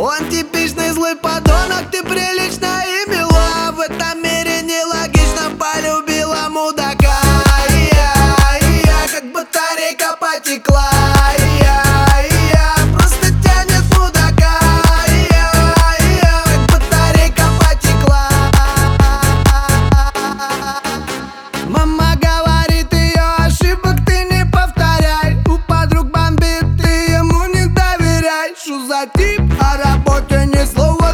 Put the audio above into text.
Он типичный злой подонок, ты прилична и мила. В этом мире нелогично, полюбила мудака. Я как батарейка потекла. Просто тянет мудака. Как батарейка потекла. Мама говорит, ее ошибок ты не повторяй. У подруг бомбит, ты ему не доверяй. Шо за тип? О работе ни слова